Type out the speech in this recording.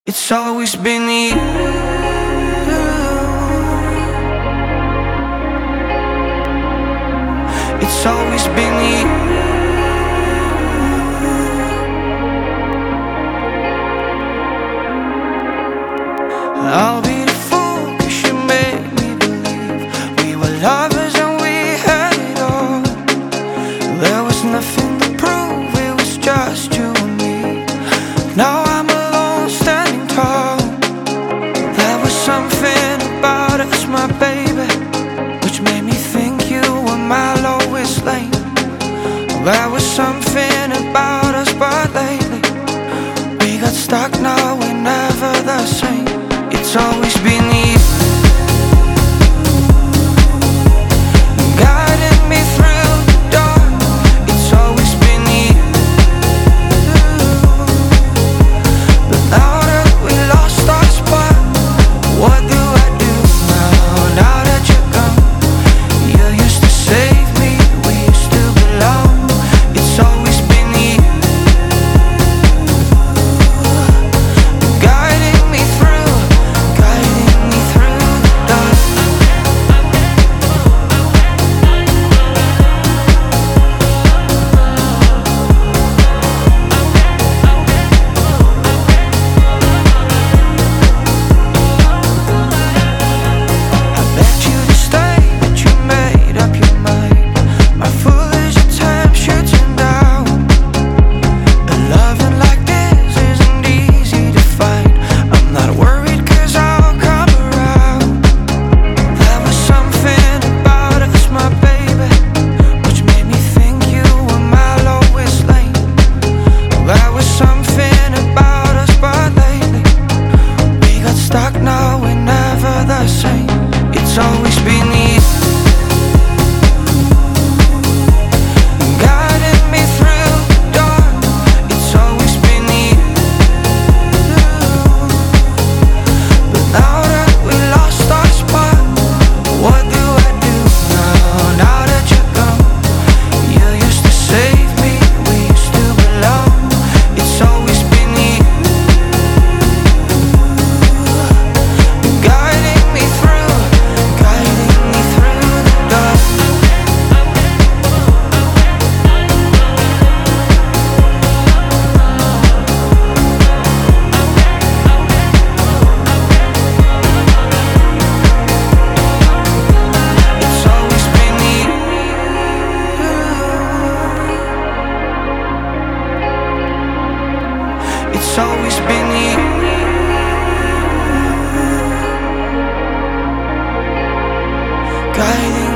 It's always been you. It's always been you. I'll be the fool 'cause you made me believe we were lovers and we had it all. There was nothing to prove, it was just you and me. Now I'm alone standing tall. There was something about us, my baby, which made me think you were my Lois Lane. There was something about us, but lately we got stuck, now we're never the same. It's always been you, guiding me through the dark. It's always been you. But now that we lost our spot, what do I do now? Now that you're gone, you used to save me, we used to belong. It's always been you, guiding me through the dark. I begged you to stay, but you made up your mind. My foolish attempts you turned down. A loving like this isn't easy to find. I'm not worried 'cause I'll come around. There was something about us, my baby, which made me think you were my Lois Lane. There was something about us, but lately we got stuck, now we're never the same. It's always been you, guiding me through the dark. It's always been you. But now that we lost our spot, what do I do now? Now that you're gone, you used to save me, we used to belong. It's always been you, guiding me through the dark. It's always been you. It's always been you, guiding